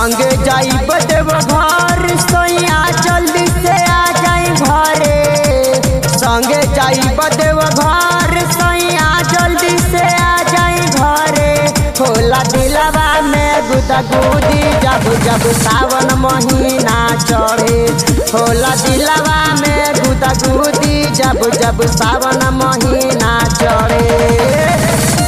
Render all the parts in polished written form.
संगे जाई बदेव घर सैया जल्दी से आ जाई घरे। संगे जाई बदेव घर सैया जल्दी से आ जाई घरे। होला दिलवा में गुदगुदी जब जब सावन महीना चढ़े। होला दिलवा में गुदगुदी जब जब सावन महीना चढ़े।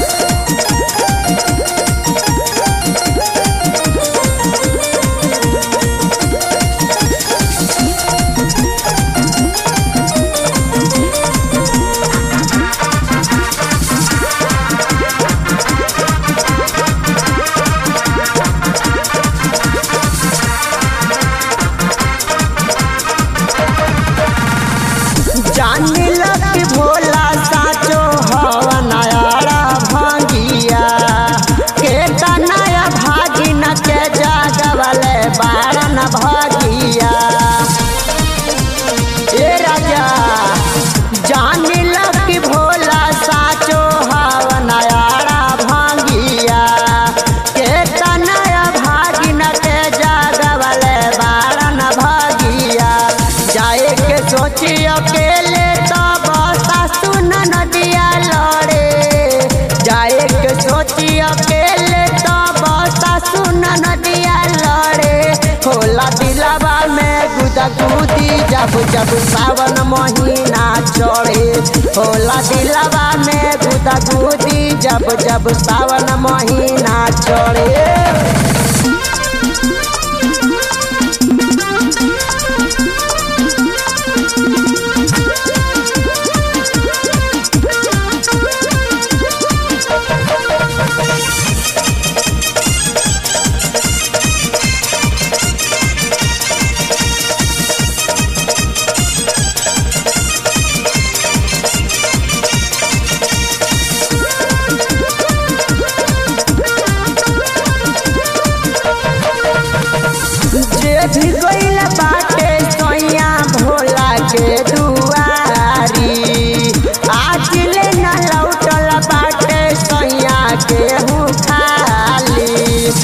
जानी लग भोला साचो हवा नयारा भांगिया के तनया भागी न के जागवले बारन भागिया। ए राजा जानी लग भोला साचो हवा नयारा भांगिया के तनया भागी न के जागवले बारन भागिया। जाए के सोची अकेले तब सासु नदिया लड़े। जाए के सोची अकेले तब सासु नदिया लड़े। होला दिलवा में गुदगुदी जब जब सावन महीना चढ़े। होला दिलवा में गुदगुदी जब जब सावन महीना चढ़े। भी गइल बाटे सैया भोला के दुआरी। आज ले न लौटल बाटे सैया के हूँ खाली।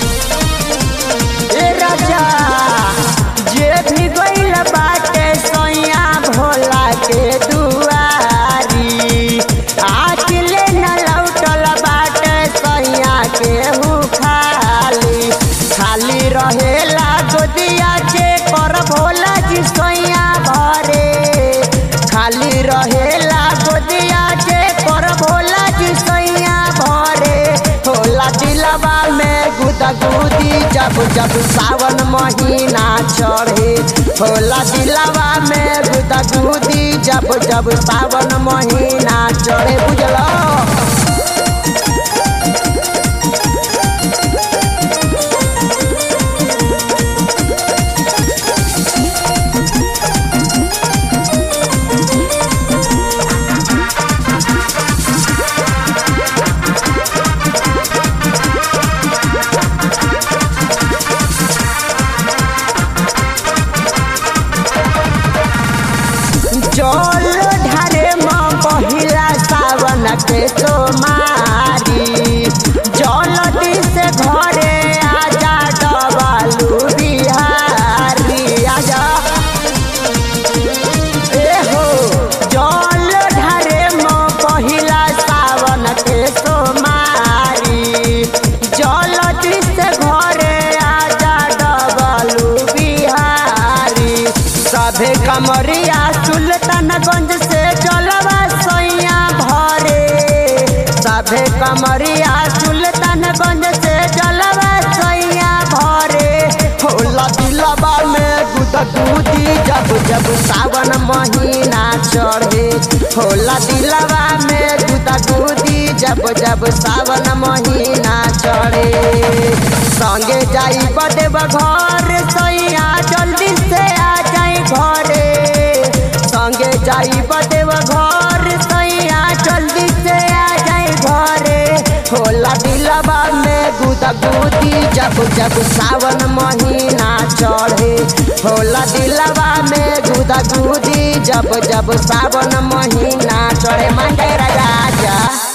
ए राजा जे भी गइल बाटे सैया भोला के दुआरी। आज ले न लौटल बाटे सैया के हूँ खाली। खाली रहेला गोदिया जे कर भोला जी सैया भरे। खाली रहेला गोदिया जे कर भोला जी सैया भरे। होला दिलवा में गुदगुदी जब जब सावन महीना चढ़े। होला दिलवा में गुदगुदी जब जब सावन महीना चढ़े। बुझलो जल ढारे माँ पहिला सावन के सोमारी। जल्दी से घरे आजा डबलू बिहारी आजा। ए हो जल ढारे माँ पहिला सावन के सोमारी। जल्दी से घरे आजा डबलू बिहारी। सभे कमरिया सुल्तानगंज से जलवा सैया भरे। सभे कमरिया सुल्तानगंज से जलवा सैया भरे। होला दिलवा में गुदगुदी जब जब सावन महीना चढ़े। होला दिलवा में गुदगुदी जब जब सावन महीना चढ़े। संगे जाई बदेव घर सैया जल्दी से आ जाई घरे। संगे जाई बदेव घर सैया जल्दी से आ जाई घरे। होला दिलवा में गुदगुदी जब जब सावन महीना चढ़े। होला दिलवा में गुदगुदी जब जब सावन महीना चढ़े। मान जाए राजा।